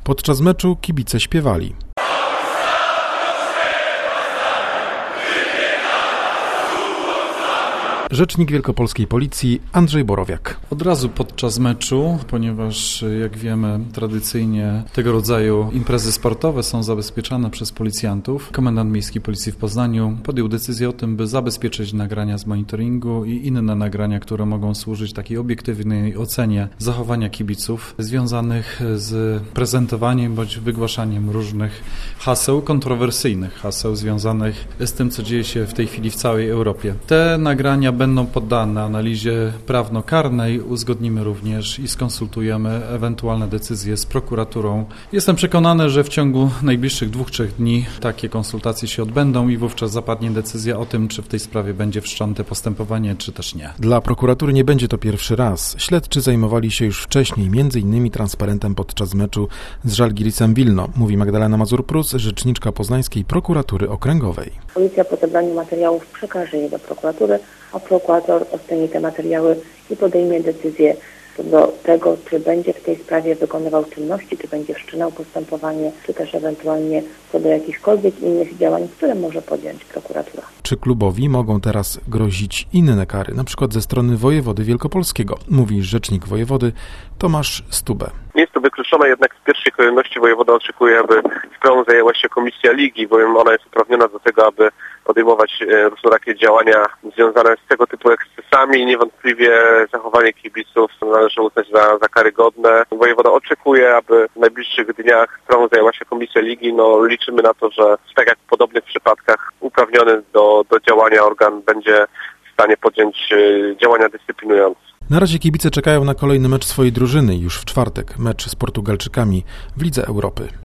Podczas meczu kibice śpiewali. Rzecznik Wielkopolskiej Policji Andrzej Borowiak. Od razu podczas meczu, ponieważ jak wiemy tradycyjnie tego rodzaju imprezy sportowe są zabezpieczane przez policjantów, komendant miejski Policji w Poznaniu podjął decyzję o tym, by zabezpieczyć nagrania z monitoringu i inne nagrania, które mogą służyć takiej obiektywnej ocenie zachowania kibiców związanych z prezentowaniem bądź wygłaszaniem różnych haseł, kontrowersyjnych haseł związanych z tym, co dzieje się w tej chwili w całej Europie. Te nagrania będą poddane analizie prawno-karnej, uzgodnimy również i skonsultujemy ewentualne decyzje z prokuraturą. Jestem przekonany, że w ciągu najbliższych 2-3 dni takie konsultacje się odbędą i wówczas zapadnie decyzja o tym, czy w tej sprawie będzie wszczęte postępowanie, czy też nie. Dla prokuratury nie będzie to pierwszy raz. Śledczy zajmowali się już wcześniej m.in. transparentem podczas meczu z Żalgirisem Wilno, mówi Magdalena Mazur-Prus, rzeczniczka Poznańskiej Prokuratury Okręgowej. Policja po zebraniu materiałów przekaże je do prokuratury, a prokurator oceni te materiały i podejmie decyzję co do tego, czy będzie w tej sprawie wykonywał czynności, czy będzie wszczynał postępowanie, czy też ewentualnie co do jakichkolwiek innych działań, które może podjąć prokuratura. Czy klubowi mogą teraz grozić inne kary, na przykład ze strony wojewody wielkopolskiego, mówi rzecznik wojewody Tomaż Stubę. Nie jest to wykluczone, jednak w pierwszej kolejności wojewoda oczekuje, aby sprawą zajęła się komisja ligi, bowiem ona jest uprawniona do tego, aby podejmować różnorakie działania związane z tego typu ekscesami. Niewątpliwie zachowanie kibiców należy uznać za karygodne. Wojewoda oczekuje, aby w najbliższych dniach sprawą zajęła się komisja ligi. Liczymy na to, że tak jak w podobnych przypadkach uprawniony do działania organ będzie w stanie podjąć działania dyscyplinujące. Na razie kibice czekają na kolejny mecz swojej drużyny już w czwartek, mecz z Portugalczykami w Lidze Europy.